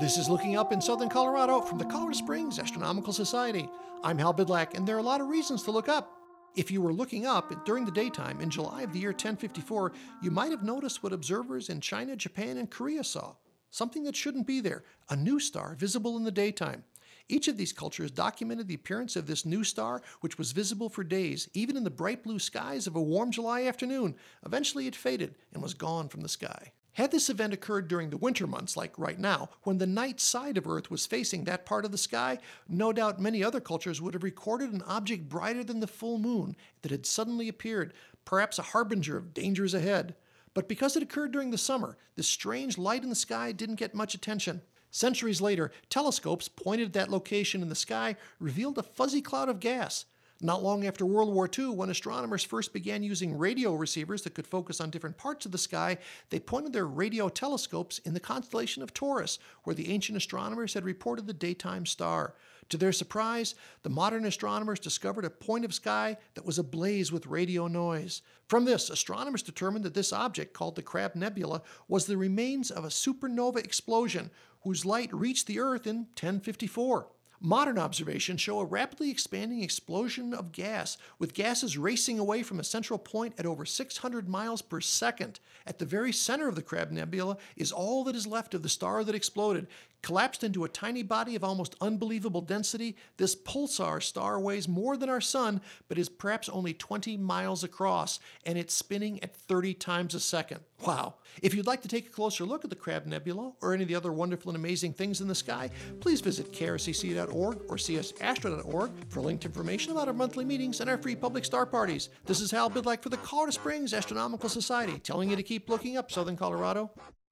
This is Looking Up in Southern Colorado from the Colorado Springs Astronomical Society. I'm Hal Bidlack, and there are a lot of reasons to look up. If you were looking up during the daytime in July of the year 1054, you might have noticed what observers in China, Japan, and Korea saw. Something that shouldn't be there, a new star visible in the daytime. Each of these cultures documented the appearance of this new star, which was visible for days, even in the bright blue skies of a warm July afternoon. Eventually it faded and was gone from the sky. Had this event occurred during the winter months, like right now, when the night side of Earth was facing that part of the sky, no doubt many other cultures would have recorded an object brighter than the full moon that had suddenly appeared, perhaps a harbinger of dangers ahead. But because it occurred during the summer, this strange light in the sky didn't get much attention. Centuries later, telescopes pointed at that location in the sky revealed a fuzzy cloud of gas. Not long after World War II, when astronomers first began using radio receivers that could focus on different parts of the sky, they pointed their radio telescopes in the constellation of Taurus, where the ancient astronomers had reported the daytime star. To their surprise, the modern astronomers discovered a point of sky that was ablaze with radio noise. From this, astronomers determined that this object, called the Crab Nebula, was the remains of a supernova explosion whose light reached the Earth in 1054. Modern observations show a rapidly expanding explosion of gas, with gases racing away from a central point at over 600 miles per second. At the very center of the Crab Nebula is all that is left of the star that exploded. Collapsed into a tiny body of almost unbelievable density, this pulsar star weighs more than our sun, but is perhaps only 20 miles across, and it's spinning at 30 times a second. Wow. If you'd like to take a closer look at the Crab Nebula or any of the other wonderful and amazing things in the sky, please visit krcc.org or csastro.org for linked information about our monthly meetings and our free public star parties. This is Hal Bidlack for the Colorado Springs Astronomical Society, telling you to keep looking up, Southern Colorado.